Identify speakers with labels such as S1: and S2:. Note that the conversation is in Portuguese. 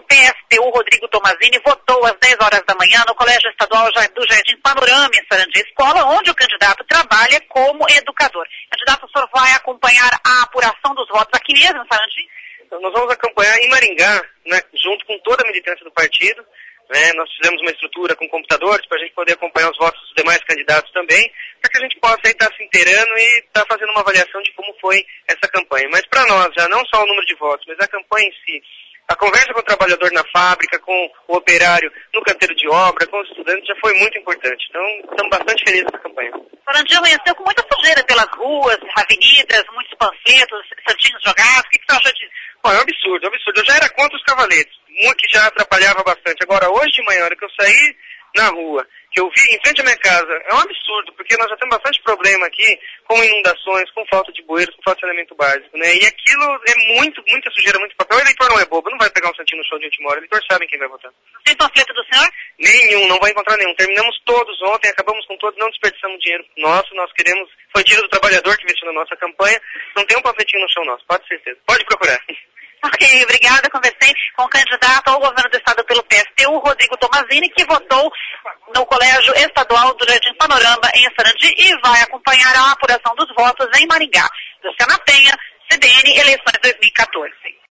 S1: PSTU Rodrigo Tomazini votou às 10 horas da manhã no Colégio Estadual do Jardim Panorama, em Sarandi, escola onde o candidato trabalha como educador. Candidato, o senhor vai acompanhar a apuração dos votos aqui mesmo, em Sarandi?
S2: Então, nós vamos acompanhar em Maringá, né, junto com toda a militância do partido. Nós fizemos uma estrutura com computadores para a gente poder acompanhar os votos dos demais candidatos também, para que a gente possa aí estar se inteirando e estar fazendo uma avaliação de como foi essa campanha. Mas para nós, já não só o número de votos, mas a campanha em si, a conversa com o trabalhador na fábrica, com o operário no canteiro de obra, com os estudantes, já foi muito importante. Então, estamos bastante felizes com a campanha.
S1: Sarandi amanheceu com muita sujeira pelas ruas, avenidas, muitos panfletos, santinhos jogados. O que você acha disso?
S2: Bom, é um absurdo, é um absurdo. Eu já era contra os cavaletes, que já atrapalhava bastante. Agora, hoje de manhã, na hora que eu saí na rua, que eu vi em frente à minha casa, é um absurdo, porque nós já temos bastante problema aqui com inundações, com falta de bueiros, com falta de saneamento básico, né? E aquilo é muita sujeira, muito papel. O eleitor não é bobo, não vai pegar um santinho no show de última hora, o eleitor sabe quem vai votar.
S1: Não tem panfleto do senhor?
S2: Nenhum, não vai encontrar nenhum. Terminamos todos ontem, acabamos com todos, não desperdiçamos dinheiro nosso, nós queremos, foi dinheiro do trabalhador que investiu na nossa campanha, não tem um panfletinho no show nosso, pode ter certeza. Pode procurar.
S1: Ok, obrigada. Conversei com o candidato ao governo do estado pelo PSTU, Rodrigo Tomazini, que votou no Colégio Estadual do Jardim Panorama, em Sarandi, e vai acompanhar a apuração dos votos em Maringá. Luciana Penha, CBN, eleições 2014.